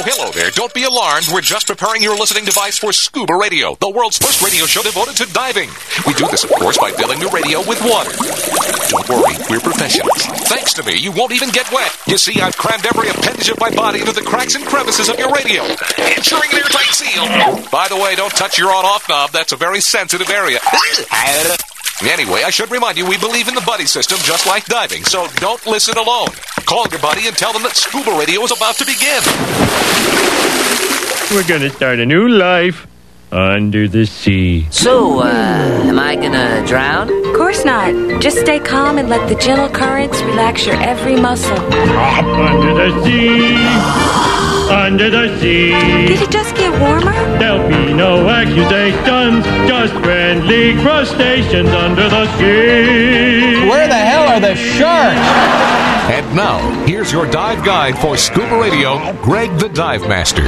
Hello there. Don't be alarmed. We're just preparing your listening device for Scuba Radio, the world's first radio show devoted to diving. We do this, of course, by filling the radio with water. Don't worry, we're professionals. Thanks to me, you won't even get wet. You see, I've crammed every appendage of my body into the cracks and crevices of your radio, ensuring an airtight seal. By the way, don't touch your on-off knob. That's a very sensitive area. Anyway, I should remind you, we believe in the buddy system just like diving, so don't listen alone. Call your buddy and tell them that Scuba Radio is about to begin. We're going to start a new life under the sea. So, am I gonna drown? Of course not. Just stay calm and let the gentle currents relax your every muscle. Under the sea. Under the sea. Did it just get warmer? There'll be no accusations, just friendly crustaceans under the sea. Where the hell are the sharks? And now, here's your dive guide for Scuba Radio, Greg the Dive Master.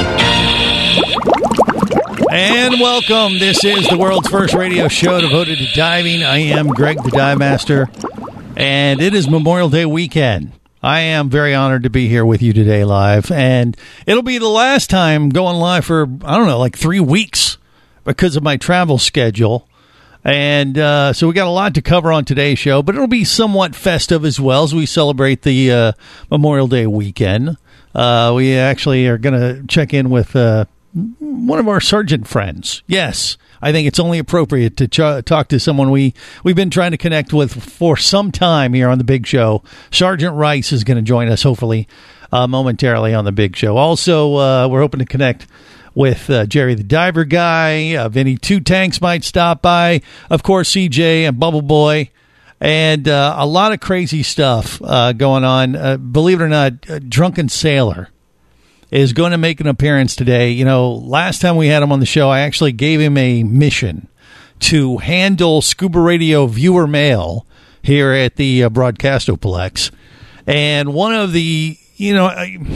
And welcome. This is the world's first radio show devoted to diving. I am Greg the Dive Master, and it is Memorial Day weekend. I am very honored to be here with you today live, and it'll be the last time going live for, I don't know, like 3 weeks because of my travel schedule. And so we got a lot to cover on today's show, but it'll be somewhat festive as well as we celebrate the Memorial Day weekend. We actually are going to check in with one of our sergeant friends. Yes, I think it's only appropriate to talk to someone we've been trying to connect with for some time here on the Big Show. Sergeant Rice is going to join us hopefully momentarily on the Big Show. Also, we're hoping to connect with Jerry the Diver Guy. Vinny Two Tanks might stop by. Of course, CJ and Bubble Boy. And a lot of crazy stuff going on. Believe it or not, Drunken Sailor is going to make an appearance today. You know, last time we had him on the show, I actually gave him a mission to handle Scuba Radio viewer mail here at the Broadcastoplex. And one of the, you know,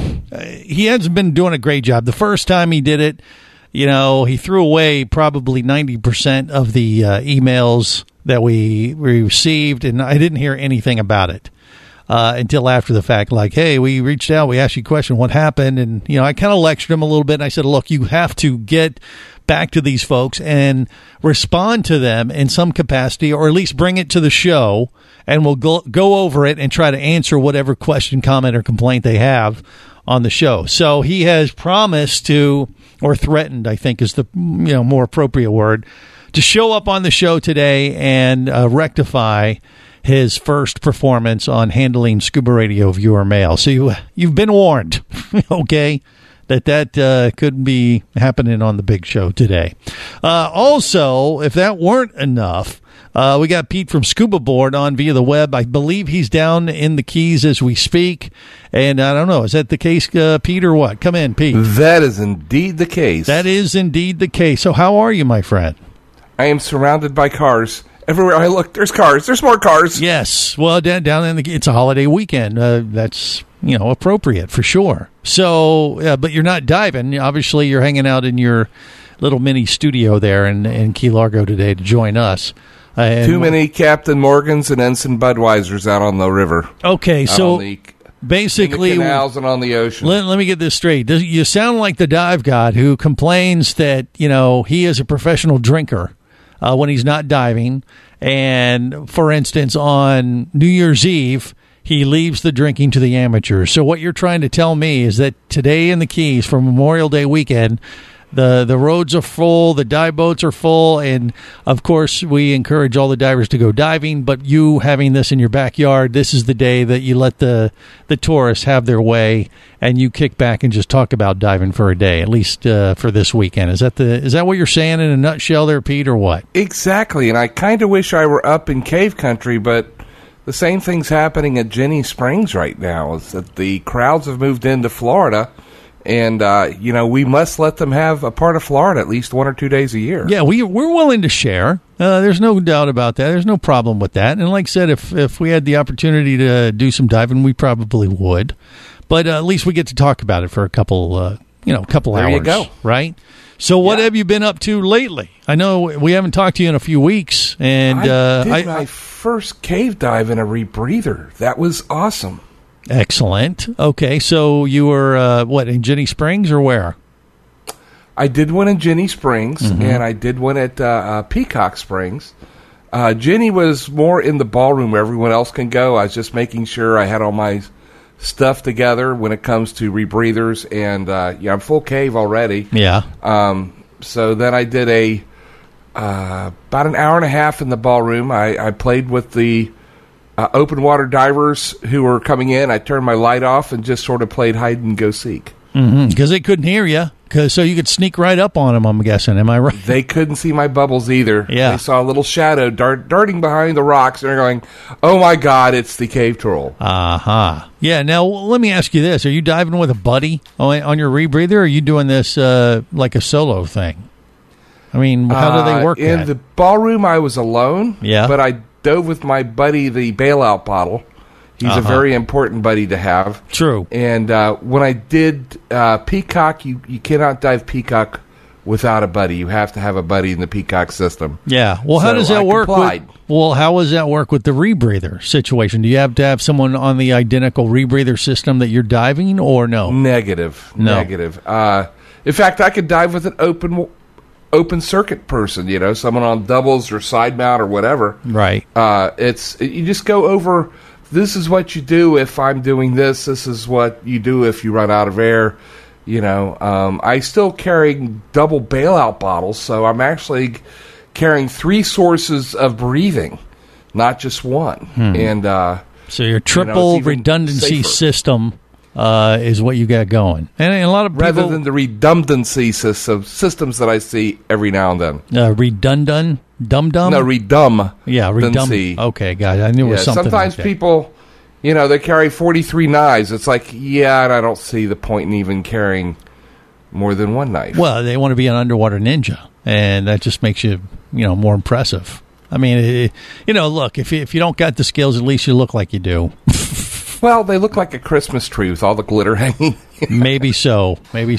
he hasn't been doing a great job. The first time he did it, you know, he threw away probably 90% of the emails that we received, and I didn't hear anything about it. Until after the fact, like, hey, we reached out, we asked you a question, what happened? And, you know, I kind of lectured him a little bit, and I said, look, you have to get back to these folks and respond to them in some capacity, or at least bring it to the show, and we'll go over it and try to answer whatever question, comment, or complaint they have on the show. So he has promised to, or threatened, I think is the more appropriate word, to show up on the show today and rectify his first performance on handling Scuba Radio viewer mail. So you've been warned, okay, that could be happening on the Big Show today. Also, if that weren't enough, we got Pete from Scuba Board on via the web. I believe he's down in the Keys as we speak. And I don't know, is that the case, Pete, or what? Come in, Pete. That is indeed the case. That is indeed the case. So how are you, my friend? I am surrounded by cars. Everywhere I look, there's cars. There's more cars. Yes. Well, down in it's a holiday weekend. That's, appropriate for sure. So, but you're not diving. Obviously, you're hanging out in your little mini studio there in Key Largo today to join us. Too many Captain Morgans and Ensign Budweisers out on the river. Okay, so basically, in the canals and on the ocean. Let me get this straight. You sound like the dive god who complains that, he is a professional drinker. When he's not diving. And, for instance, on New Year's Eve, he leaves the drinking to the amateurs. So what you're trying to tell me is that today in the Keys for Memorial Day weekend, the roads are full, the dive boats are full, and, of course, we encourage all the divers to go diving, but you having this in your backyard, this is the day that you let the tourists have their way, and you kick back and just talk about diving for a day, at least for this weekend. Is that what you're saying in a nutshell there, Pete, or what? Exactly, and I kind of wish I were up in cave country, but the same thing's happening at Jenny Springs right now, is that the crowds have moved into Florida. And, we must let them have a part of Florida at least 1 or 2 days a year. Yeah, we're willing to share. There's no doubt about that. There's no problem with that. And like I said, if we had the opportunity to do some diving, we probably would. But at least we get to talk about it for a couple hours. There you go. Right? So what have you been up to lately? I know we haven't talked to you in a few weeks. And I did my first cave dive in a rebreather. That was awesome. Excellent. Okay, so you were, in Ginny Springs or where? I did one in Ginny Springs, and I did one at Peacock Springs. Ginny was more in the ballroom where everyone else can go. I was just making sure I had all my stuff together when it comes to rebreathers, and I'm full cave already. Yeah. So then I did about an hour and a half in the ballroom. I played with the open water divers who were coming in. I turned my light off and just sort of played hide and go seek. Because they couldn't hear you, so you could sneak right up on them, I'm guessing. Am I right? They couldn't see my bubbles either. Yeah. They saw a little shadow darting behind the rocks, and they're going, oh my God, it's the cave troll. Uh-huh. Yeah, now let me ask you this. Are you diving with a buddy on your rebreather, or are you doing this like a solo thing? I mean, how do they work in that? the ballroom, I was alone. Yeah. But I dove with my buddy, the bailout bottle. He's a very important buddy to have. True. And when I did Peacock, you cannot dive Peacock without a buddy. You have to have a buddy in the Peacock system. Yeah. Well, how does that work? How does that work with the rebreather situation? Do you have to have someone on the identical rebreather system that you're diving, or no? Negative. No. Negative. In fact, I could dive with an open circuit person, someone on doubles or side mount or whatever. Right. You just go over, this is what you do if I'm doing this. This is what you do if you run out of air. I still carry double bailout bottles, so I'm actually carrying 3 sources of breathing, not just one. And so your triple redundancy system is what you got going. And a lot of people, rather than the redundancy systems that I see every now and then. Redundant? Dum-dum? No, redum. Yeah, redum. Okay, guys, I knew it was something sometimes like that. People, they carry 43 knives. It's like, and I don't see the point in even carrying more than one knife. Well, they want to be an underwater ninja, and that just makes you, more impressive. I mean, look, if you don't got the skills, at least you look like you do. Well, they look like a Christmas tree with all the glitter hanging. Maybe so.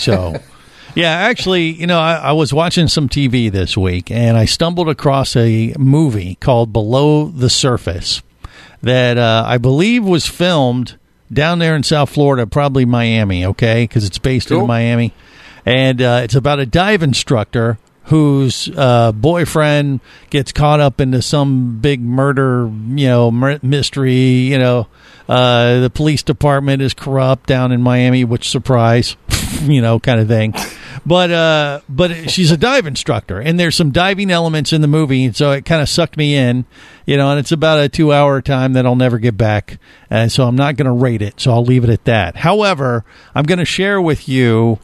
Yeah, actually, I was watching some TV this week, and I stumbled across a movie called Below the Surface that I believe was filmed down there in South Florida, probably Miami, okay, because it's based in Miami. And it's about a dive instructor whose boyfriend gets caught up into some big murder, mystery, the police department is corrupt down in Miami, which surprise, kind of thing. But she's a dive instructor, and there's some diving elements in the movie, so it kind of sucked me in, and it's about a 2-hour time that I'll never get back, and so I'm not going to rate it, so I'll leave it at that. However, I'm going to share with you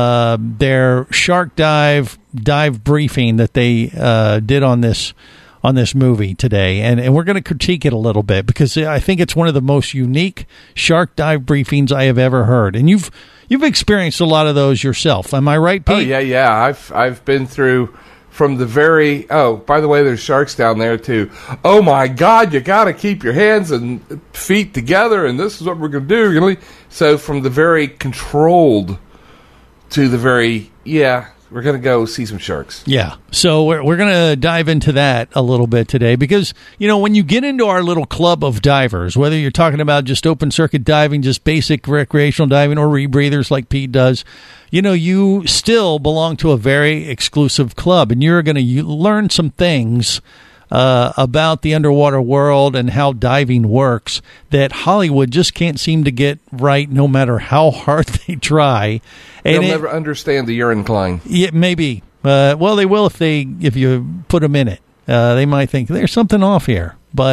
their shark dive briefing that they did on this movie today, and we're going to critique it a little bit because I think it's one of the most unique shark dive briefings I have ever heard, and you've experienced a lot of those yourself. Am I right, Pete? Oh yeah. I've been through from the very. Oh, by the way, there's sharks down there too. Oh my God, you got to keep your hands and feet together, and this is what we're going to do. So from the very controlled to the very we're going to go see some sharks. Yeah. So we're going to dive into that a little bit today because, when you get into our little club of divers, whether you're talking about just open circuit diving, just basic recreational diving, or rebreathers like Pete does, you still belong to a very exclusive club, and you're going to learn some things about the underwater world and how diving works that Hollywood just can't seem to get right no matter how hard they try. They'll never understand the urine climb. Yeah, maybe. Well, they will if you put them in it. They might think there's something off here. But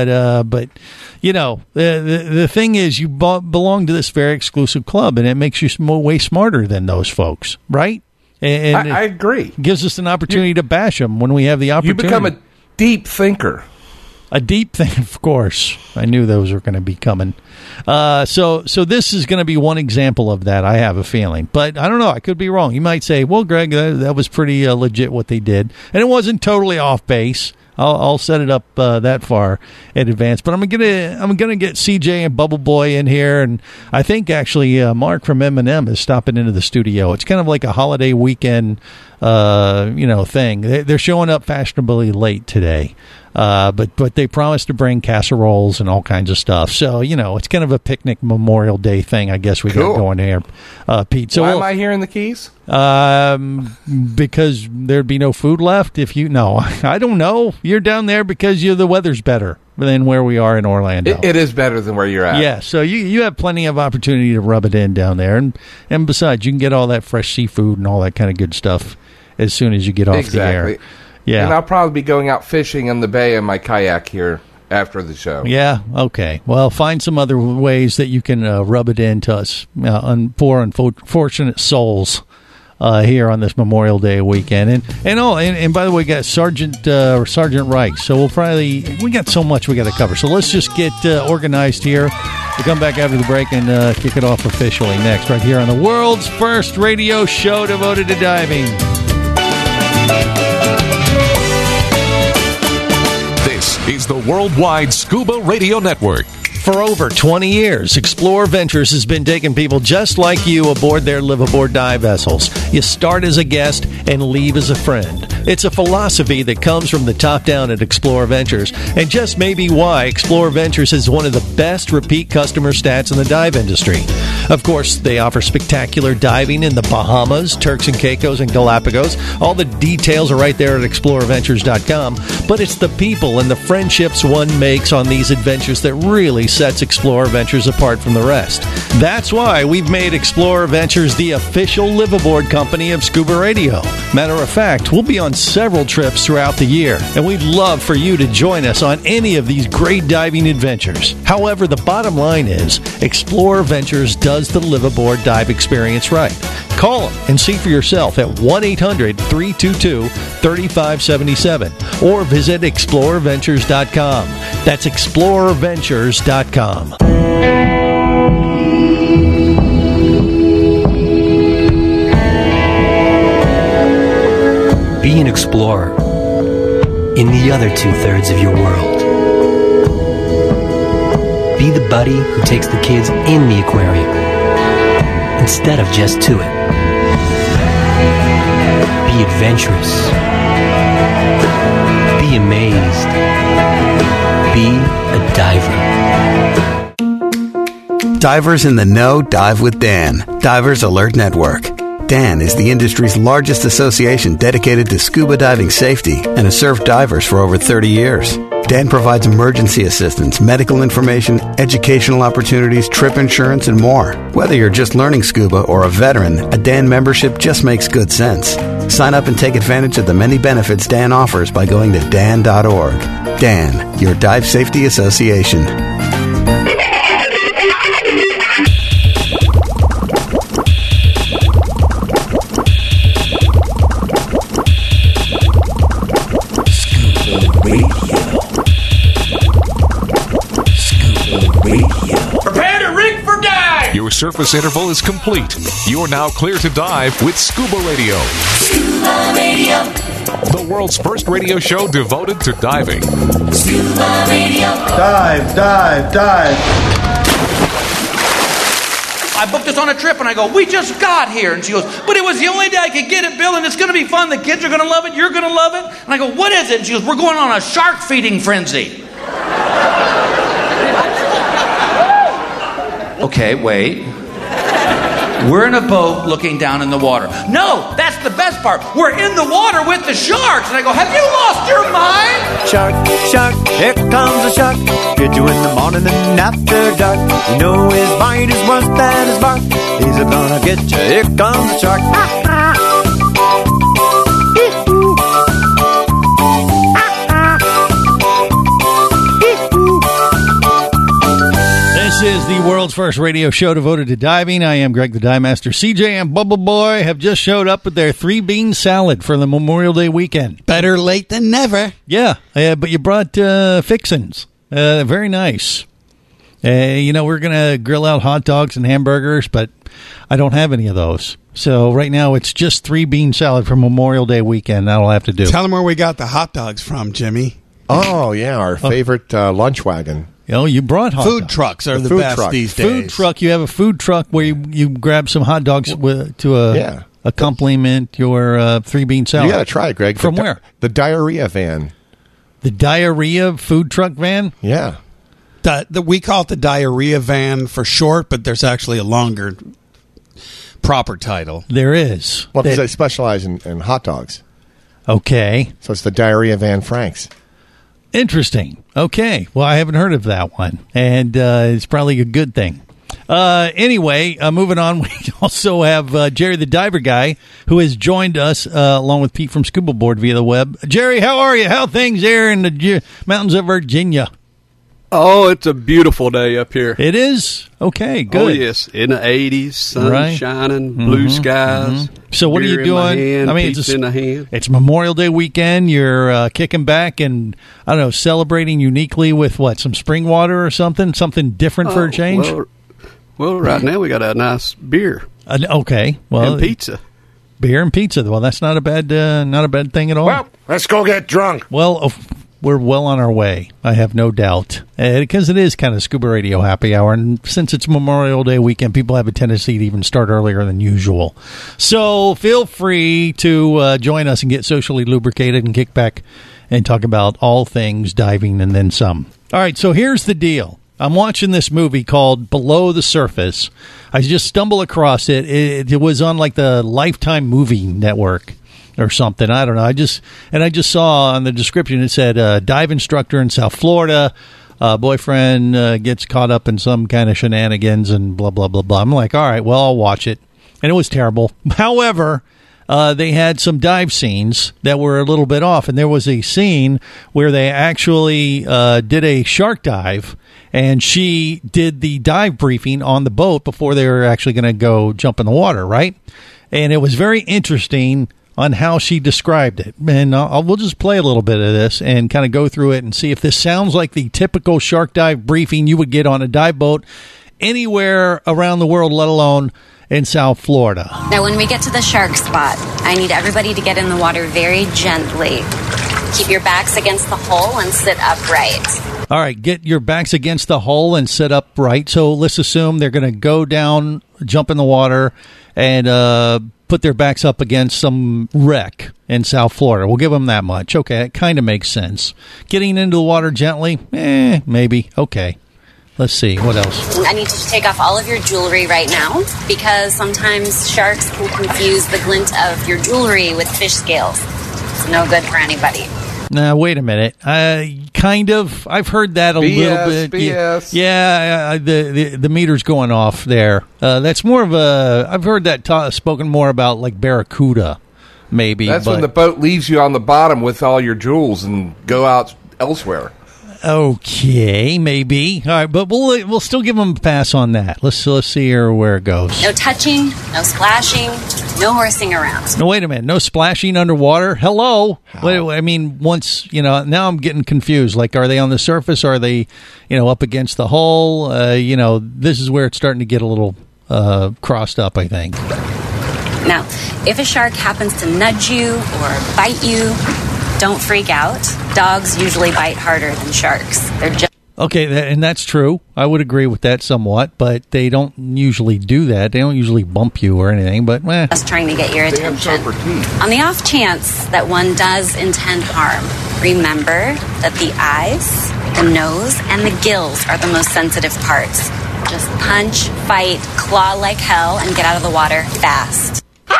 the thing is, you belong to this very exclusive club, and it makes you way smarter than those folks, right? And I agree. Gives us an opportunity to bash them when we have the opportunity. You become a deep thinker. A deep thing, of course. I knew those were going to be coming. So this is going to be one example of that, I have a feeling. But I don't know. I could be wrong. You might say, well, Greg, that was pretty legit what they did. And it wasn't totally off base. I'll set it up that far in advance. But I'm gonna get CJ and Bubble Boy in here, and I think actually Mark from M&M is stopping into the studio. It's kind of like a holiday weekend thing. They're showing up fashionably late today. But they promised to bring casseroles and all kinds of stuff. So, it's kind of a picnic Memorial Day thing, I guess we got going here, Pete. So why am I hearing the keys? Because there'd be no food left I don't know. You're down there because the weather's better than where we are in Orlando. It is better than where you're at. Yeah, so you have plenty of opportunity to rub it in down there. And besides, you can get all that fresh seafood and all that kind of good stuff as soon as you get off the air. Yeah. And I'll probably be going out fishing in the bay in my kayak here after the show. Yeah, okay. Well, find some other ways that you can rub it into us, poor unfortunate souls here on this Memorial Day weekend. And by the way, we got Sergeant Reich. So we got so much we got to cover. So let's just get organized here. We'll come back after the break and kick it off officially next, right here on the world's first radio show devoted to diving. This is the Worldwide Scuba Radio Network. For over 20 years, Explorer Ventures has been taking people just like you aboard their live-aboard dive vessels. You start as a guest and leave as a friend. It's a philosophy that comes from the top down at Explorer Ventures, and just may be why Explorer Ventures is one of the best repeat customer stats in the dive industry. Of course, they offer spectacular diving in the Bahamas, Turks and Caicos, and Galapagos. All the details are right there at explorerventures.com, but it's the people and the friendships one makes on these adventures that really sets Explorer Ventures apart from the rest. That's why we've made Explorer Ventures the official live-aboard company of Scuba Radio. Matter of fact, we'll be on several trips throughout the year, and we'd love for you to join us on any of these great diving adventures. However, the bottom line is, Explorer Ventures does the live-aboard dive experience right. Call them and see for yourself at 1-800-322-3577 or visit explorerventures.com. That's explorerventures.com. Be an explorer in the other 2/3 of your world. Be the buddy who takes the kids in the aquarium instead of just to it. Be adventurous. Be amazed. Be a diver. Divers in the know dive with Dan, Divers Alert Network. Dan is the industry's largest association dedicated to scuba diving safety and has served divers for over 30 years. Dan provides emergency assistance, medical information, educational opportunities, trip insurance, and more. Whether you're just learning scuba or a veteran, a Dan membership just makes good sense. Sign up and take advantage of the many benefits Dan offers by going to dan.org. Dan, your dive safety association. Your surface interval is complete. You're now clear to dive with Scuba Radio. Scuba Radio. The world's first radio show devoted to diving. Scuba Radio. Dive, dive, dive. I booked us on a trip, and I go, we just got here. And she goes, but it was the only day I could get it, Bill, and it's going to be fun. The kids are going to love it. You're going to love it. And I go, what is it? And she goes, we're going on a shark feeding frenzy. Okay, wait. We're in a boat looking down in the water. No, that's the best part. We're in the water with the sharks. And I go, have you lost your mind? Shark, shark, here comes a shark. Get you in the morning and after dark. You know his bite is worse than his bark. He's gonna get you. Here comes a shark. This is the world's first radio show devoted to diving. I am Greg the Dive Master. CJ and Bubble Boy have just showed up with their 3-bean salad for the Memorial Day weekend. Better late than never. Yeah, but you brought fixins. Very nice. We're going to grill out hot dogs and hamburgers, but I don't have any of those. So right now it's just 3-bean salad for Memorial Day weekend. That'll have to do. Tell them where we got the hot dogs from, Jimmy. Oh, yeah, our favorite lunch wagon. You brought hot food dogs. Trucks are the best these days. Food truck. You have a food truck where you grab some hot dogs to a accompaniment your three bean salad. You got to try it, Greg. From where? The diarrhea van. The diarrhea food truck van? Yeah. We call it the diarrhea van for short, but there's actually a longer proper title. There is. Well, because they specialize in hot dogs. Okay. So it's the diarrhea van Franks. Interesting. Okay. Well, I haven't heard of that one, and it's probably a good thing. Anyway, moving on, we also have Jerry the Diver Guy, who has joined us along with Pete from Scuba Board via the web. Jerry, how are you? How are things there in the mountains of Virginia? Oh, it's a beautiful day up here. It is? Okay, good. Oh, yes. In the 80s, sun shining, blue skies. So what are you doing? It's in the hand. It's Memorial Day weekend. You're kicking back and, I don't know, celebrating uniquely with what, some spring water or something? Something different for a change? Well, right now we got a nice beer. Okay. Well, and pizza. Beer and pizza. Well, that's not a bad thing at all. Well, let's go get drunk. Well, we're well on our way, I have no doubt, because it is kind of Scuba Radio happy hour, and since it's Memorial Day weekend, people have a tendency to even start earlier than usual. So feel free to join us and get socially lubricated and kick back and talk about all things diving and then some. All right, so here's the deal. I'm watching this movie called Below the Surface. I just stumbled across it. It was on like the Lifetime Movie Network or something. I don't know. I just saw on the description it said dive instructor in South Florida. Boyfriend gets caught up in some kind of shenanigans and blah, blah, blah, blah. I'm like, all right, well, I'll watch it. And it was terrible. However, they had some dive scenes that were a little bit off. And there was a scene where they actually did a shark dive. And she did the dive briefing on the boat before they were actually going to go jump in the water, right? And it was very interesting on how she described it. And we'll just play a little bit of this and kind of go through it and see if this sounds like the typical shark dive briefing you would get on a dive boat anywhere around the world, let alone in South Florida. Now, when we get to the shark spot, I need everybody to get in the water very gently. Keep your backs against the hull and sit upright. All right, get your backs against the hull and sit upright. So let's assume they're going to go down, jump in the water, and put their backs up against some wreck in South Florida. We'll give them that much. Okay, it kind of makes sense. Getting into the water gently? Maybe. Okay. Let's see. What else? I need you to take off all of your jewelry right now because sometimes sharks can confuse the glint of your jewelry with fish scales. It's no good for anybody. Now, wait a minute. Kind of. I've heard that a little bit. BS. Yeah, the meter's going off there. That's more of a... I've heard that spoken more about like Barracuda, maybe. That's when the boat leaves you on the bottom with all your jewels and go out elsewhere. Okay, maybe. All right, but we'll still give them a pass on that. Let's see here where it goes. No touching, no splashing, no horsing around. No, wait a minute. No splashing underwater? Hello? Wait, I mean, once, now I'm getting confused. Like, are they on the surface? Or are they, up against the hull? This is where it's starting to get a little crossed up, I think. Now, if a shark happens to nudge you or bite you, don't freak out. Dogs usually bite harder than sharks. They're just... Okay, and that's true. I would agree with that somewhat, but they don't usually do that. They don't usually bump you or anything, but just trying to get your attention. On the off chance that one does intend harm, remember that the eyes, the nose, and the gills are the most sensitive parts. Just punch, fight, claw like hell, and get out of the water fast.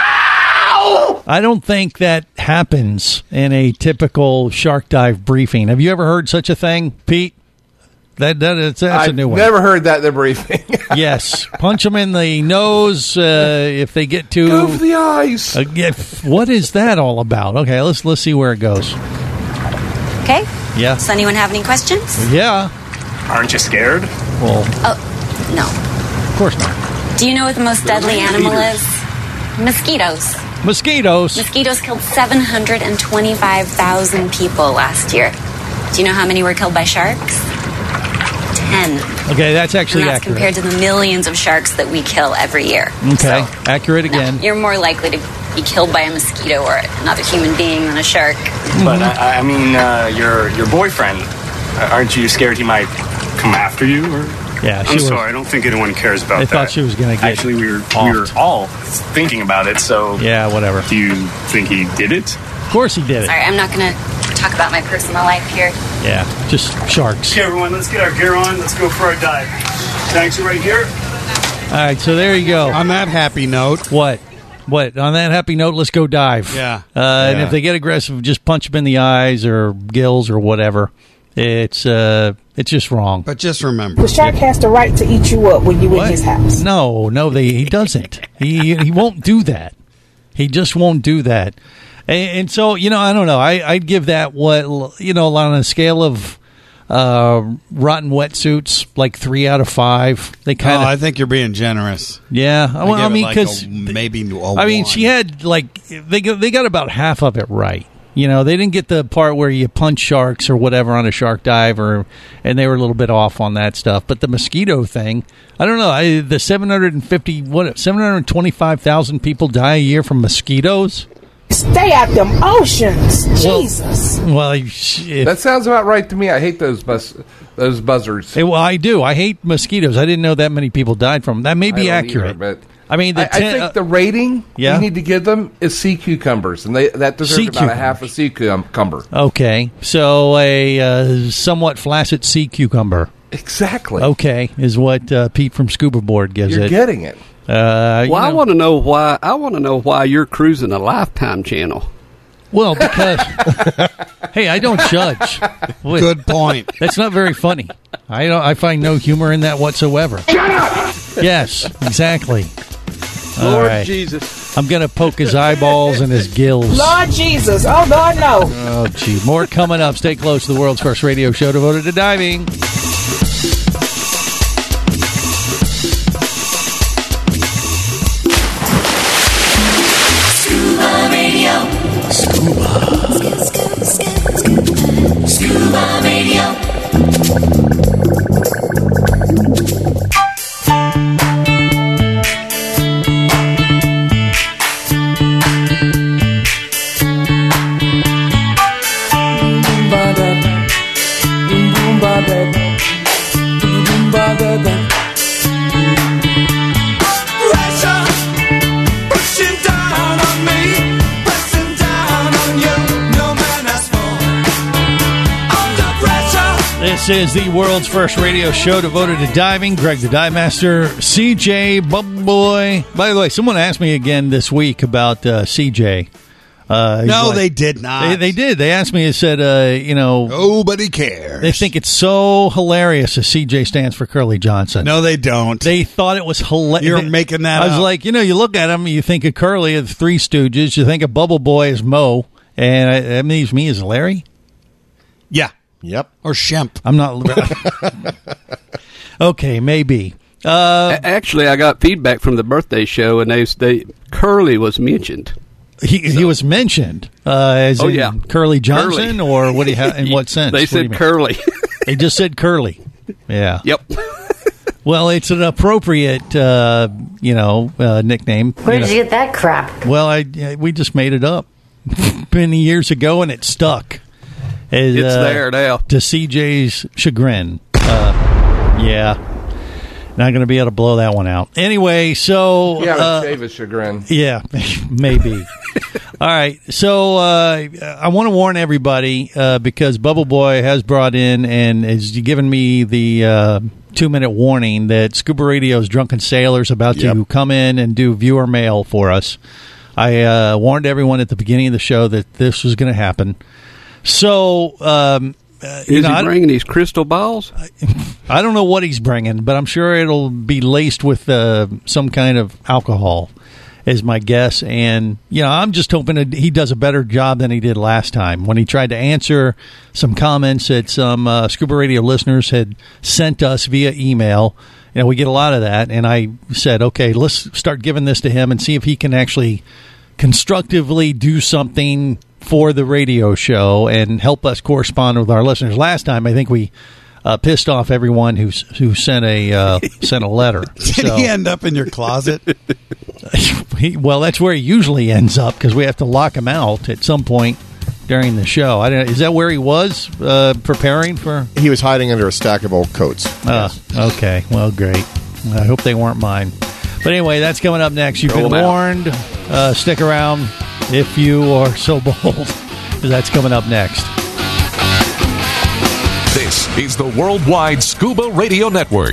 I don't think that happens in a typical shark dive briefing. Have you ever heard such a thing, Pete? That's a new one. I've never heard that in the briefing. Yes. Punch them in the nose if they get too... Go for the eyes. What is that all about? Okay, let's see where it goes. Okay. Yeah. Does anyone have any questions? Yeah. Aren't you scared? Well... Oh, no. Of course not. Do you know what the most deadly animal is? Mosquitoes. Mosquitoes killed 725,000 people last year. Do you know how many were killed by sharks? 10. Okay, that's actually and that's accurate. Compared to the millions of sharks that we kill every year. Okay, so, accurate again. No, you're more likely to be killed by a mosquito or another human being than a shark. But, your boyfriend, aren't you scared he might come after you? Or? Yeah, I'm sorry. I don't think anyone cares about that. They thought she was going to get Actually, we were all thinking about it, so... Yeah, whatever. Do you think he did it? Of course he did it. Sorry, I'm not going to talk about my personal life here. Yeah, just sharks. Okay, everyone, let's get our gear on. Let's go for our dive. Thanks, right here. All right, so there you go. On that happy note. What? On that happy note, let's go dive. Yeah. And if they get aggressive, just punch them in the eyes or gills or whatever. It's just wrong. But just remember, the shark has the right to eat you up when you're in his house. No, he doesn't. He won't do that. He just won't do that. And so, I don't know. I'd give that on a scale of rotten wetsuits, like 3 out of 5. They kind of. I think you're being generous. Yeah, well, because maybe she had they got about half of it right. They didn't get the part where you punch sharks or whatever on a shark dive, and they were a little bit off on that stuff. But the mosquito thing, I don't know. The 725,000 people die a year from mosquitoes. Stay out them oceans, Jesus. Well, that sounds about right to me. I hate those buzzards. Well, I do. I hate mosquitoes. I didn't know that many people died from them. That may be accurate. Either, but I mean, I think the rating you need to give them is sea cucumbers, and that deserves about a half a sea cucumber. Okay, so a somewhat flaccid sea cucumber. Exactly. Okay, is what Pete from Scuba Board gives You're it. You're getting it. I want to know why. I want to know why you're cruising a Lifetime channel. Well, because hey, I don't judge. Good point. That's not very funny. I find no humor in that whatsoever. Shut up! Yes, exactly. Lord right. Jesus. I'm going to poke his eyeballs and his gills. Lord Jesus. Oh, Lord, no. Oh, gee. More coming up. Stay close to the world's first radio show devoted to diving. Scuba Radio. Scuba Radio. This is the world's first radio show devoted to diving. Greg the Dive Master, CJ Bubble Boy. By the way, someone asked me again this week about CJ. No, they did not. They did. They asked me. They said, nobody cares. They think it's so hilarious that CJ stands for Curly Johnson. No, they don't. They thought it was hilarious. You're making that up. I was up. like, you look at him, you think of Curly as Three Stooges, you think of Bubble Boy as Mo, and that means me as Larry? Yeah. Yep. Or Shemp. I'm not. Okay, maybe. Actually, I got feedback from the birthday show, and they Curly was mentioned. He was mentioned as in Curly Johnson, Curly. or what? In what sense? They said Curly. They just said Curly. Yeah. Yep. Well, it's an appropriate, nickname. Where did you get that crap? Well, we just made it up many years ago, and it stuck. It's there now. To CJ's chagrin. Yeah. Not going to be able to blow that one out. Anyway, so... Yeah, shave his chagrin. Yeah, maybe. All right, so I want to warn everybody because Bubble Boy has brought in and has given me the 2-minute warning that Scuba Radio's Drunken Sailor's about to come in and do viewer mail for us. I warned everyone at the beginning of the show that this was going to happen. So... is he bringing these crystal balls? I don't know what he's bringing, but I'm sure it'll be laced with some kind of alcohol, is my guess. And, I'm just hoping that he does a better job than he did last time when he tried to answer some comments that some Scuba Radio listeners had sent us via email. We get a lot of that. And I said, okay, let's start giving this to him and see if he can actually constructively do something for the radio show and help us correspond with our listeners. Last time, I think we pissed off everyone who sent a letter. Did he end up in your closet? Well, that's where he usually ends up because we have to lock him out at some point during the show. Is that where he was preparing for? He was hiding under a stack of old coats. Okay. Well, great. I hope they weren't mine. But anyway, that's coming up next. You've been warned. Stick around if you are so bold, because that's coming up next. This is the Worldwide Scuba Radio Network.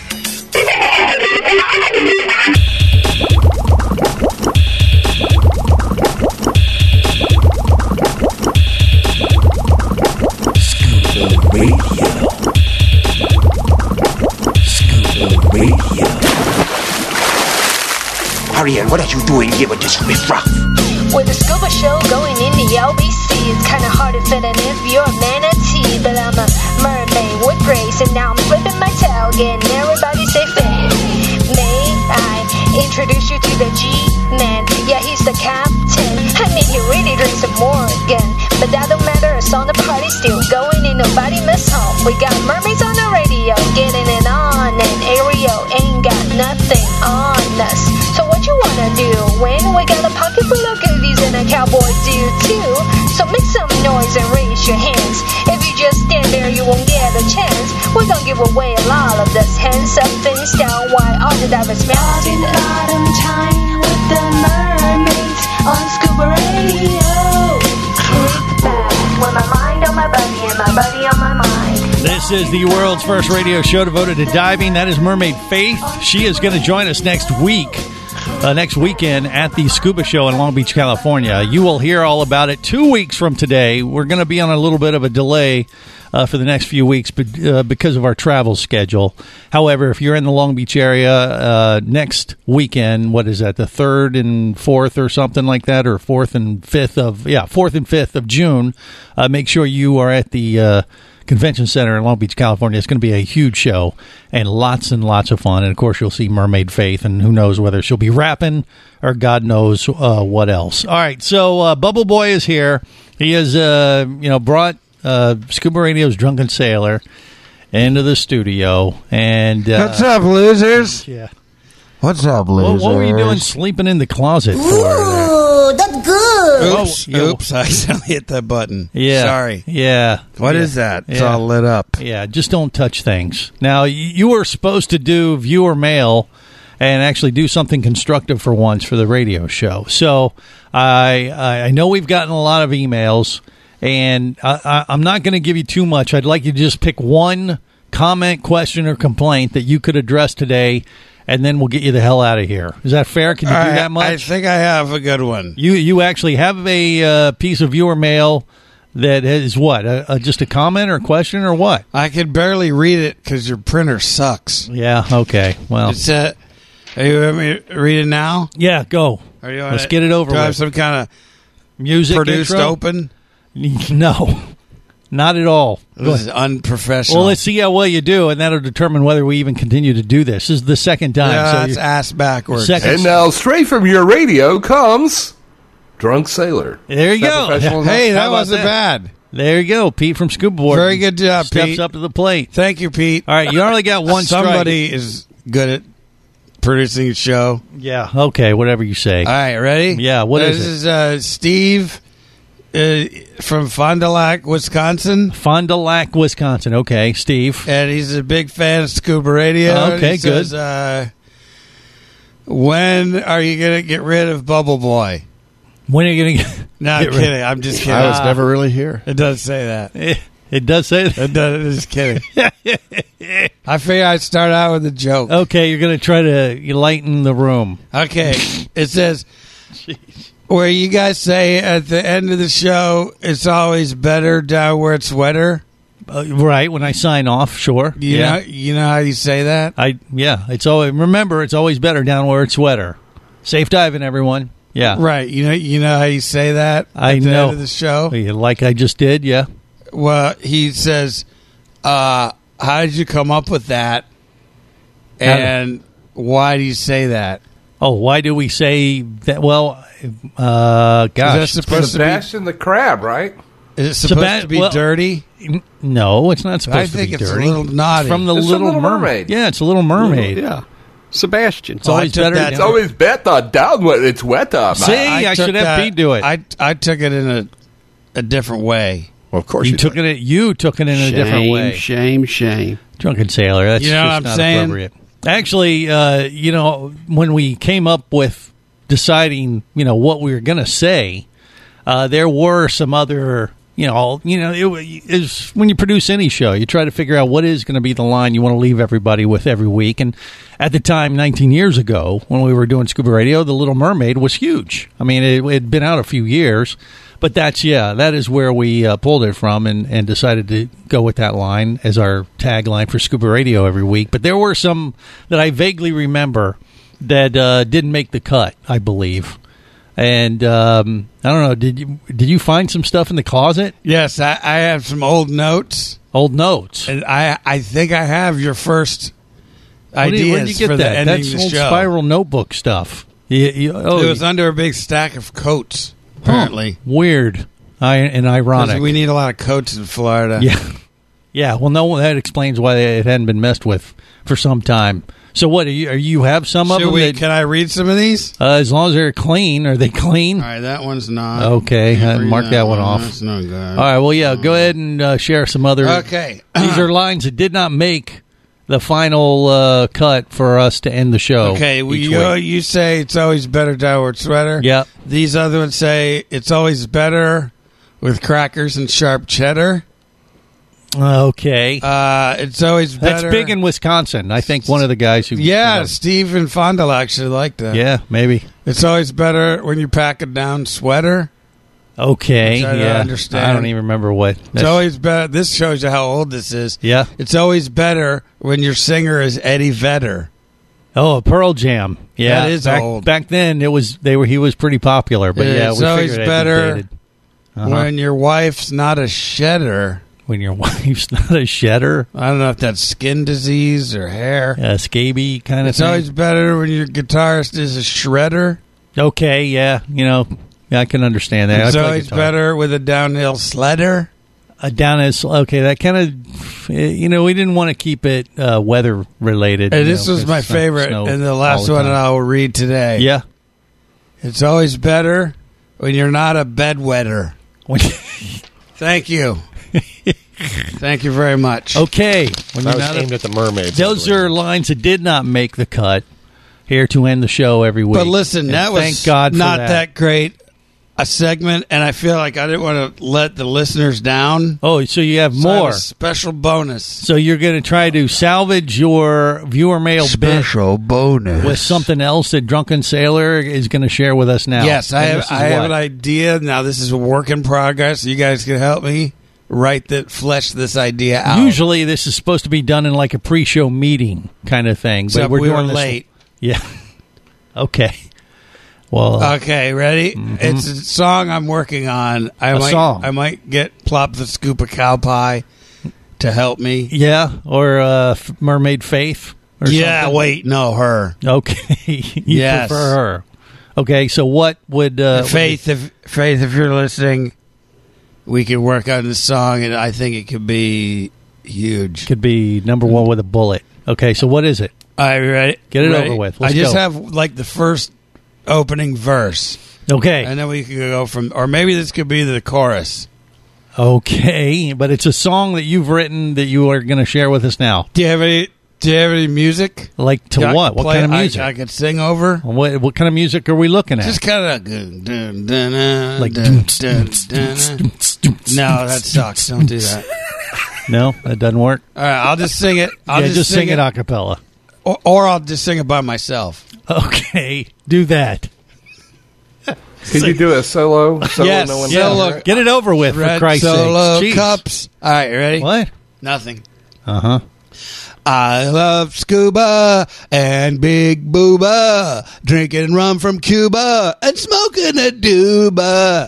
Ariel, what are you doing here with this riffraff? With the scuba show going in the LBC, it's kinda hard to fit in if you're a manatee. But I'm a mermaid with grace, and now I'm flipping my tail, getting everybody say face. May I introduce you to the G-Man? Yeah, he's the captain. I mean, he really drinks a Morgan, but that don't matter, as long the party's still going and nobody miss home. We got mermaids on the radio, getting it on, and Ariel ain't got nothing on us. So what you wanna do when we got a pocket full of goodies and a cowboy do too? So make some noise and raise your hands. If you just stand there, you won't get a chance. We're gonna give away a lot of this. Hands up, fins down, while all the divers melt in the bottom time with the mermaids on Scuba Radio. Kick back with my mind on my buddy and my buddy on my mind. This is the world's first radio show devoted to diving. That is Mermaid Faith. She is going to join us next weekend at the Scuba Show in Long Beach, California. You will hear all about it 2 weeks from today. We're going to be on a little bit of a delay for the next few weeks because of our travel schedule. However, if you're in the Long Beach area next weekend, what is that, the 3rd and 4th or something like that, or 4th and 5th of June, make sure you are at the Convention Center in Long Beach, California. It's going to be a huge show and lots of fun. And, of course, you'll see Mermaid Faith, and who knows whether she'll be rapping or God knows what else. All right, so Bubble Boy is here. He has, brought Scuba Radio's Drunken Sailor into the studio. And what's up, losers? Yeah. What's up, losers? What were you doing sleeping in the closet for? Ooh, that's good. Oops, I accidentally hit that button. Yeah. Sorry. Yeah. What is that? It's all lit up. Yeah, just don't touch things. Now, you were supposed to do viewer mail and actually do something constructive for once for the radio show. So I know we've gotten a lot of emails, and I'm not going to give you too much. I'd like you to just pick one comment, question, or complaint that you could address today, and then we'll get you the hell out of here. Is that fair? Can you do that much? I think I have a good one. You actually have a piece of viewer mail that is what? Just a comment or a question or what? I could barely read it because your printer sucks. Yeah, okay. Well, it's are you want me to read it now? Yeah, go. Let's get it over with. Do I have some kind of music produced intro? open? No. Not at all. This is unprofessional. Well, let's see how well you do, and that'll determine whether we even continue to do this. This is the second time. Yeah, it's ass backwards. And now, straight from your radio comes Drunk Sailor. There you go. Hey, that wasn't bad. There you go. Pete from Scuba Board. Very good job, Steps Pete. up to the plate. Thank you, Pete. All right, you only got one strike. Somebody is good at producing a show. Yeah, okay, whatever you say. All right, ready? Yeah, what is it? This is Steve from Fond du Lac, Wisconsin. Fond du Lac, Wisconsin. Okay, Steve. And he's a big fan of Scuba Radio. Okay, he good. Says, when are you going to get rid of Bubble Boy? When are you going to get No, I'm kidding. I'm just kidding. I was never really here. It does say that. It does say that? It does. Just kidding. I figured I'd start out with a joke. Okay, you're going to try to lighten the room. Okay. It says, where you guys say at the end of the show, it's always better down where it's wetter. Right, when I sign off, sure. You know how you say that? It's always, remember, it's always better down where it's wetter. Safe diving, everyone. Yeah. Right. You know how you say that at the know. end of the show? Like I just did, yeah. Well, he says, how did you come up with that? And why do you say that? Oh, why do we say that? Well, gosh. Sebastian the Crab, right? Is it supposed to be dirty? No, it's not supposed to be dirty. I think it's a little naughty. It's from the Little Mermaid. Yeah, it's a Little Mermaid. Yeah. Sebastian. It's always better. It's always better down when it's wetter. See, I should have Pete do it. I took it in a different way. Well, of course you took it. You took it in a different way. Shame. Drunken Sailor. That's You know just what I'm not saying? appropriate. Actually, when we came up with deciding, what we were going to say, there were some other, it is when you produce any show, you try to figure out what is going to be the line you want to leave everybody with every week. And at the time, 19 years ago, when we were doing Scuba Radio, The Little Mermaid was huge. I mean, it had been out a few years, but that is where we pulled it from and decided to go with that line as our tagline for Scuba Radio every week. But there were some that I vaguely remember that didn't make the cut, I believe. And I don't know, did you find some stuff in the closet? Yes, I have some old notes. Old notes. And I think I have your first ideas where did you get for that? the ending That's of the old show. spiral notebook stuff. It was under a big stack of coats, apparently. Weird and ironic. 'Cause we need a lot of coats in Florida. Yeah. Well, no, that explains why it hadn't been messed with for some time. So what, you have some of them? Can I read some of these? As long as they're clean. Are they clean? All right, that one's not. Okay, mark that one off. That's no good. All right, well, yeah, go ahead and share some other. Okay. These are lines that did not make the final cut for us to end the show. Okay, you say it's always better to die with sweater. Yep. These other ones say it's always better with crackers and sharp cheddar. Okay. It's always better. That's big in Wisconsin. I think one of the guys who... Yeah, Stephen Fondel actually liked that. Yeah, maybe. It's always better when you pack a down sweater. Okay, Which I don't understand. I don't even remember what... It's always better. This shows you how old this is. Yeah. It's always better when your singer is Eddie Vedder. Oh, Pearl Jam. Yeah. That is old. Back then, he was pretty popular. But it's we always figured better when your wife's not a shedder. When your wife's not a shedder? I don't know if that's skin disease or hair. Scaby kind of It's thing. always better when your guitarist is a shredder. Okay, yeah. I can understand that. It's I play always guitar. better with a downhill sledder. A downhill... Okay, that kind of... we didn't want to keep it weather related. And this was my favorite, and the last one I will read today. Yeah. It's always better when you're not a bedwetter. Thank you. Thank you very much. Okay. When that was aimed at the mermaids. Those are lines that did not make the cut here to end the show every week. But listen, And that was thank God for not that great a segment, and I feel like I didn't want to let the listeners down. Oh, so you have So I have more. a special bonus. So you're going to try to salvage your viewer mail Special bonus with something else that Drunken Sailor is going to share with us now. Yes, I And have. this is I have what? an idea. Now this is a work in progress. You guys can help me flesh this idea out. Usually this is supposed to be done in like a pre-show meeting kind of thing. Except but we were doing this- late. Yeah. Okay. Well. Okay, ready? Mhm. It's a song I'm working on. A song. I might get Plop the Scoop of Cow Pie to help me. Yeah, or Mermaid Faith. Or something? Wait, no, her. Okay, you Yes. prefer her. Okay, so what would Faith? If you're listening, we could work on this song, and I think it could be huge. Could be number one with a bullet. Okay, so what is it? All right, ready? Get it Ready? over with. I Let's just go. have like the first opening verse. Okay, and then we could go from, or maybe this could be the chorus. Okay, but it's a song that you've written that you are going to share with us now. Do you have any music? Like to Yeah, I what? could What play- kind of music? I could sing over. What kind of music are we looking at? Just kind of Like no, that sucks. Don't do that. No, that doesn't work. All right, I'll just sing it. I'll just sing it a cappella. Or I'll just sing it by myself. Okay, do that. Can you do a solo? Yes, no one solo. Get it over with, for Red Christ's solo sake. Jeez. cups. All right, you ready? What? Nothing. Uh-huh. I love scuba and big booba, drinking rum from Cuba and smoking a dooba.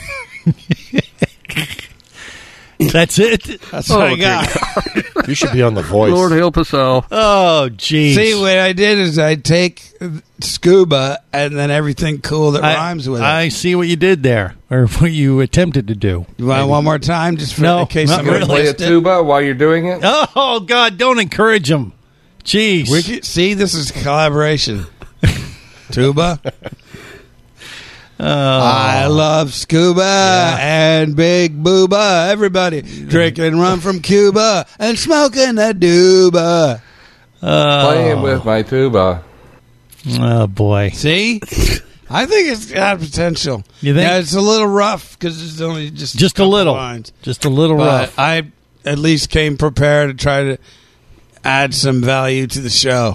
That's it? That's what I got. You should be on The Voice. Lord help us all. Oh, geez. See, what I did is I take scuba and then everything cool that rhymes with it. I see what you did there, or what you attempted to do. You want it one more time, just for, No, in case not somebody really. Play a missed it? tuba while you're doing it. Oh, God, don't encourage him. Jeez. See, this is collaboration. Tuba. I love scuba and Big Booba. Everybody drinking rum from Cuba and smoking a dooba. Playing with my tuba. Oh, boy. See? I think it's got potential. You think? Yeah, it's a little rough because it's only just a little. lines. Just a little But rough. I at least came prepared to try to add some value to the show.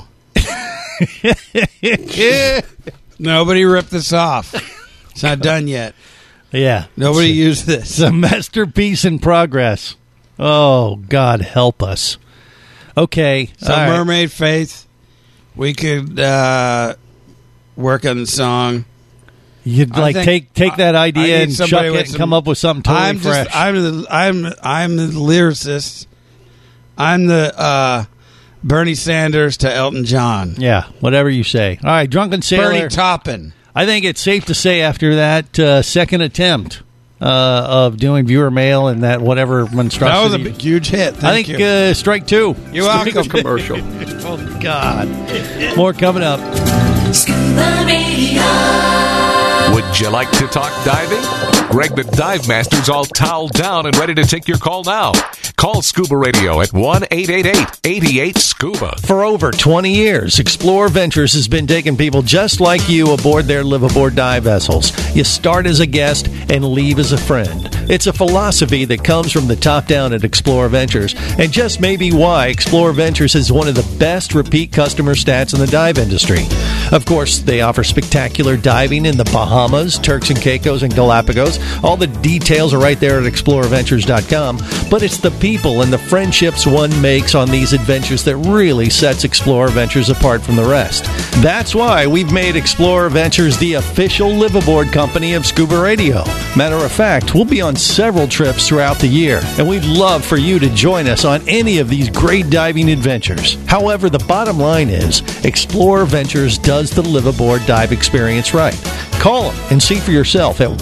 Nobody ripped this off. It's not done yet. Yeah. Nobody used this. It's a masterpiece in progress. Oh, God help us. Okay. So, all right. Mermaid Faith, we could work on the song. You'd I like think take that I idea need and chuck somebody it with and some- come up with something totally fresh. I'm the lyricist. I'm the Bernie Sanders to Elton John. Yeah, whatever you say. All right, Drunken Sailor. Bernie Taupin. I think it's safe to say after that second attempt of doing viewer mail and that whatever monstrosity. That was a big, huge hit. Thank I you. think strike two. You're welcome. Commercial. Oh, God. More coming up. Scuba Radio. Would you like to talk diving? Greg the Dive Master's all toweled down and ready to take your call now. Call Scuba Radio at 1-888-88-SCUBA. For over 20 years, Explorer Ventures has been taking people just like you aboard their live-aboard dive vessels. You start as a guest and leave as a friend. It's a philosophy that comes from the top down at Explorer Ventures, and just maybe why Explorer Ventures is one of the best repeat customer stats in the dive industry. Of course, they offer spectacular diving in the Bahamas, Turks and Caicos, and Galapagos. All the details are right there at explorerventures.com, but it's the people and the friendships one makes on these adventures that really sets Explorer Ventures apart from the rest. That's why we've made Explorer Ventures the official live-aboard company of Scuba Radio. Matter of fact, we'll be on several trips throughout the year, and we'd love for you to join us on any of these great diving adventures. However, the bottom line is, Explorer Ventures does the live-aboard dive experience right. Call them and see for yourself at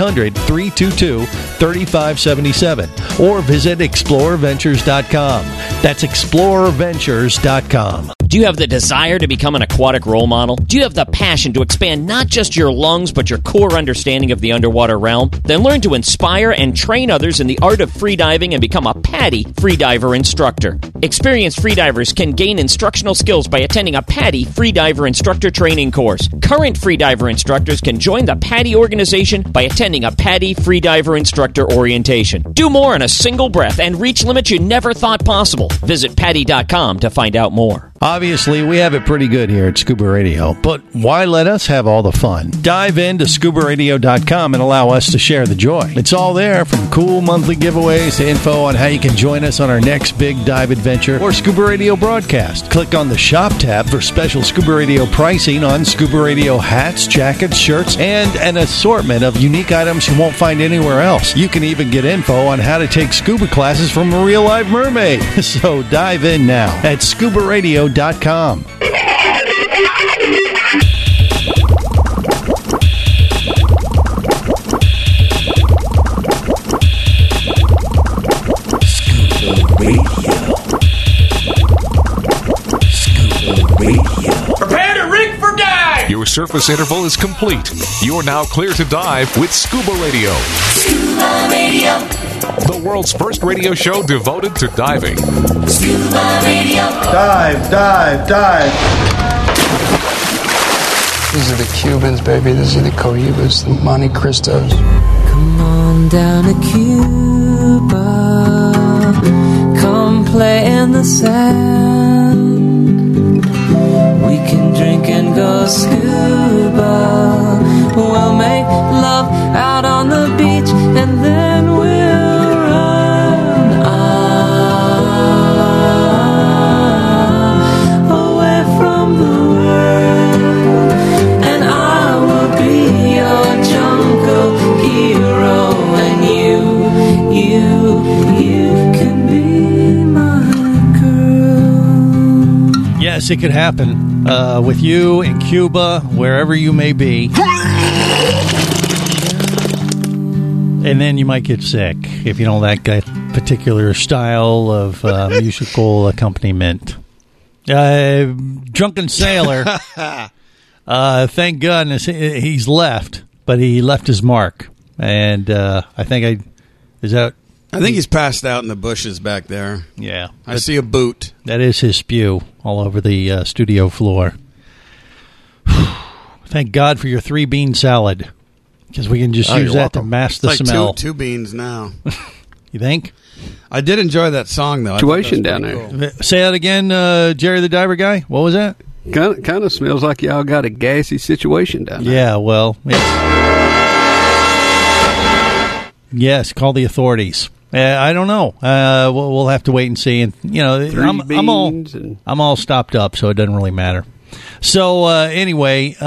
1-800-322-3577 or visit explorerventures.com. That's explorerventures.com. Do you have the desire to become an aquatic role model? Do you have the passion to expand not just your lungs, but your core understanding of the underwater realm? Then learn to inspire and train others in the art of freediving and become a PADI freediver instructor. Experienced freedivers can gain instructional skills by attending a PADI freediver instructor training course. Current freediver instructors can join the PADI organization by attending a PADI freediver instructor orientation. Do more in a single breath and reach limits you never thought possible. Visit PADI.com to find out more. Obviously, we have it pretty good here at Scuba Radio, but why let us have all the fun? Dive into scubaradio.com and allow us to share the joy. It's all there, from cool monthly giveaways to info on how you can join us on our next big dive adventure or Scuba Radio broadcast. Click on the Shop tab for special Scuba Radio pricing on Scuba Radio hats, jackets, shirts, and an assortment of unique items you won't find anywhere else. You can even get info on how to take scuba classes from a real live mermaid. So dive in now at scubaradio.com. Prepare to rig for dive! Your surface interval is complete. You're now clear to dive with Scuba Radio. Scuba Radio. The world's first radio show devoted to diving. Scuba Radio. Dive, dive, dive. These are the Cubans, baby. These are the Cohibas, the Monte Cristos. Come on down to Cuba. Come play in the sand. We can drink and go scuba. We'll make love out on the beach, and then we'll run away from the world. And I will be your jungle hero, and you can be my girl. Yes, it could happen with you in Cuba, wherever you may be. And then you might get sick if you don't like that particular style of musical accompaniment. Drunken Sailor, thank goodness he's left. but he left his mark. And I think I think he's passed out in the bushes back there. Yeah. I see a boot. That is his spew all over the studio floor. Thank God for your 3-bean salad, because we can just use that to mask the it's like smell. Two beans now. You think? I did enjoy that song, though. Situation down there. Cool. Say that again, Jerry the Diver Guy. What was that? Kind of smells like y'all got a gassy situation down there. Yeah, well, yes, call the authorities. I don't know. We'll have to wait and see. And I'm all stopped up, so it doesn't really matter. So anyway, we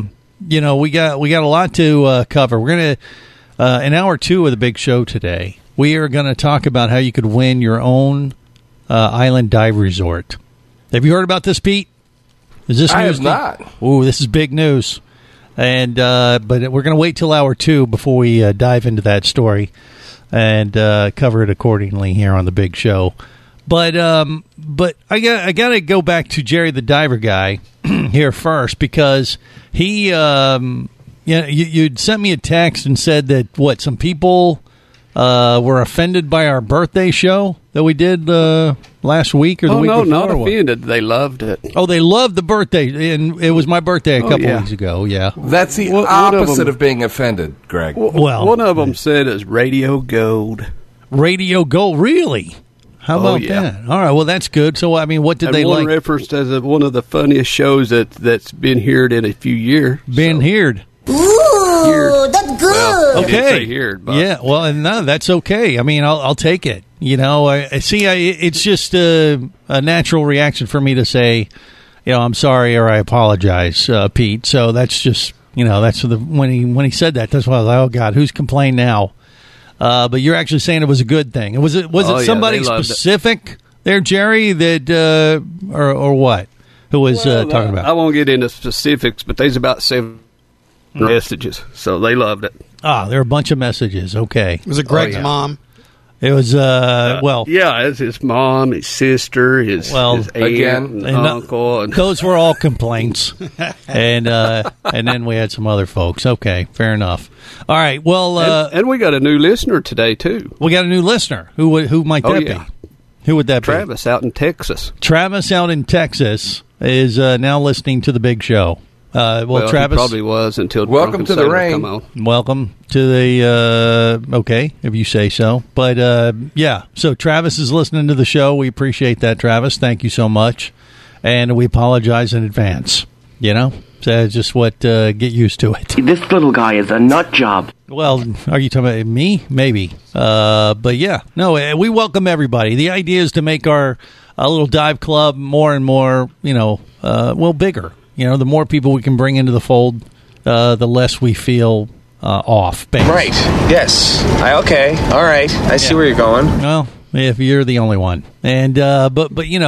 got a lot to cover. We're gonna in hour 2 of the big show today. We are going to talk about how you could win your own island dive resort. Have you heard about this, Pete? Is this I news? have not. Ooh, this is big news. And but we're going to wait till hour 2 before we dive into that story and cover it accordingly here on the big show. But I got to go back to Jerry the Diver Guy here first, because he you'd sent me a text and said that some people were offended by our birthday show that we did last week or the week before. No, not offended. They loved it. Oh, they loved the birthday, and it was my birthday a couple weeks ago. Yeah, that's the opposite of being offended, Greg. Well, one of them said it's Radio Gold. Radio Gold, really? How about that? All right, well, that's good. So, I mean, what did they like? One referenced as one of the funniest shows that's been heard in a few years. Heard. Ooh, that's good. Well, okay. Didn't say heard, but. Yeah, well, no, that's okay. I mean, I'll take it. It's just a natural reaction for me to say, I'm sorry or I apologize, Pete. So that's just, that's when he said that. That's why I was like, oh God, who's complained now? But you're actually saying it was a good thing. Was it somebody specific there, Jerry, that or what? Who was talking about? I won't get into specifics, but there's about 7 messages, so they loved it. There are a bunch of messages. Okay, was it Greg's mom? It was yeah, it's his mom, his sister, his aunt, and uncle, and those were all complaints, and then we had some other folks. Okay, fair enough. All right, well, and we got a new listener today too. We got a new listener. Who might that be? Who would that be? Travis out in Texas. Travis out in Texas is now listening to the big show. Well, Travis he probably was until welcome to the rain. Welcome to the okay, if you say so. But yeah, so Travis is listening to the show. We appreciate that, Travis. Thank you so much, and we apologize in advance. So it's just get used to it. This little guy is a nut job. Well, are you talking about me? Maybe. But yeah, no, we welcome everybody. The idea is to make our little dive club more and more, bigger. The more people we can bring into the fold, the less we feel off base. Right. Yes. Okay. All right. I see where you're going. Well, if you're the only one. And but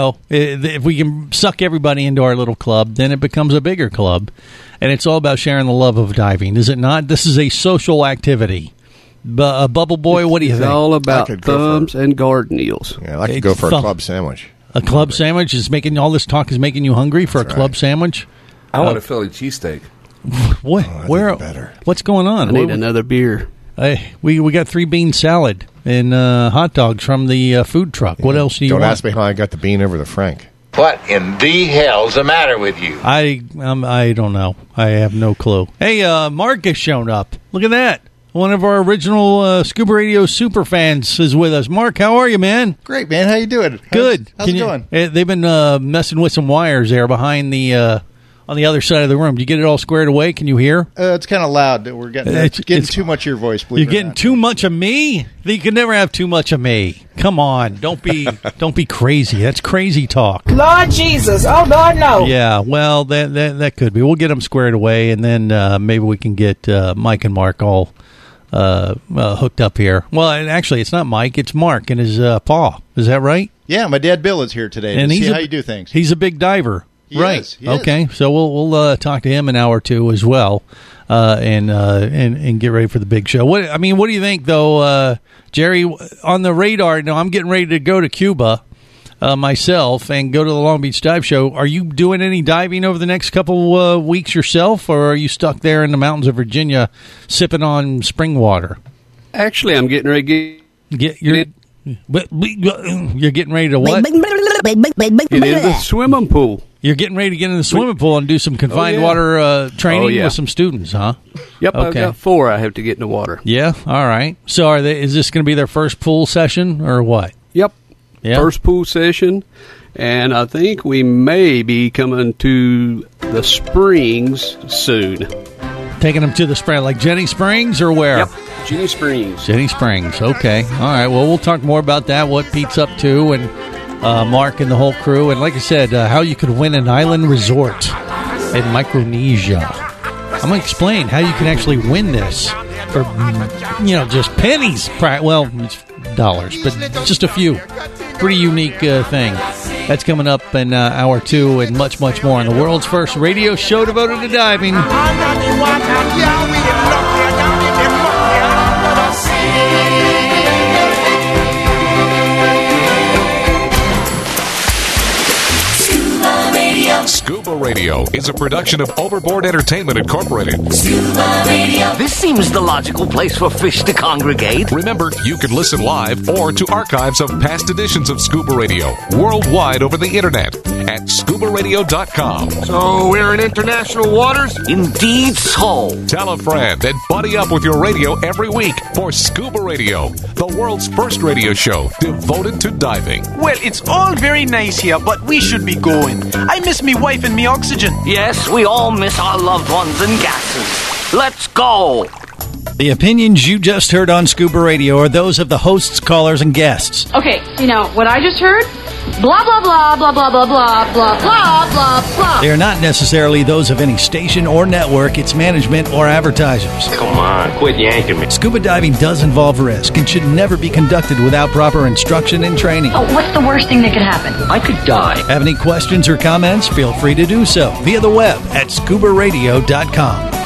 if we can suck everybody into our little club, then it becomes a bigger club. And it's all about sharing the love of diving, is it not? This is a social activity. Bubble Boy, what do you think? It's all about thumbs and garden eels. Yeah, I could go for a club sandwich. A club sandwich is making all this talk is making you hungry for a club sandwich? I want a Philly cheesesteak. What? Where? What's going on? I need another beer. Hey, we got 3-bean salad and hot dogs from the food truck. What else do you want? Don't ask me how I got the bean over the Frank. What in the hell's the matter with you? I don't know. I have no clue. Hey, Mark has shown up. Look at that. One of our original Scuba Radio super fans is with us. Mark, how are you, man? Great, man. How you doing? Good. How's it going? They've been messing with some wires there behind the on the other side of the room. Do you get it all squared away? Can you hear? It's kind of loud. We're getting too much of your voice. You're getting too much of me? You can never have too much of me. Come on, don't be crazy. That's crazy talk. Lord Jesus, oh Lord, no. Yeah, well, that could be. We'll get them squared away, and then maybe we can get Mike and Mark all hooked up here. Well, actually, it's not Mike; it's Mark and his paw. Is that right? Yeah, my dad Bill is here today to see how you do things. He's a big diver. He is. Okay, so we'll talk to him an hour or two as well, and get ready for the big show. What do you think though, Jerry? On the radar, now I'm getting ready to go to Cuba. myself and go to the Long Beach Dive Show. Are you doing any diving over the next couple weeks yourself, or are you stuck there in the mountains of Virginia sipping on spring water? Actually, I'm getting ready to you're getting ready to what? Get into the swimming pool. You're getting ready to get in the swimming pool and do some confined water training with some students, huh? Yep, okay. I've got 4 I have to get in the water. Yeah, all right. So is this going to be their first pool session or what? Yep. First pool session, and I think we may be coming to the Springs soon. Taking them to the spring, like Jenny Springs or where? Yep, Jenny Springs. Jenny Springs, okay. All right, well, we'll talk more about that, what Pete's up to, and Mark and the whole crew. And like I said, how you could win an island resort in Micronesia. I'm going to explain how you can actually win this for, just pennies. Well, dollars, but just a few. Pretty unique thing. That's coming up in hour 2 and much, much more on the world's first radio show devoted to diving. Scuba Radio is a production of Overboard Entertainment Incorporated. Scuba Radio. This seems the logical place for fish to congregate. Remember, you can listen live or to archives of past editions of Scuba Radio worldwide over the internet at scubaradio.com. So we're in international waters? Indeed so. Tell a friend and buddy up with your radio every week for Scuba Radio, the world's first radio show devoted to diving. Well, it's all very nice here, but we should be going. I miss me wife and me oxygen. Yes, we all miss our loved ones and gases. Let's go. The opinions you just heard on Scuba Radio are those of the hosts, callers, and guests. Okay, what I just heard? Blah, blah, blah, blah, blah, blah, blah, blah, blah, blah, blah. They are not necessarily those of any station or network, its management, or advertisers. Come on, quit yanking me. Scuba diving does involve risk and should never be conducted without proper instruction and training. Oh, what's the worst thing that could happen? I could die. Have any questions or comments? Feel free to do so via the web at scubaradio.com.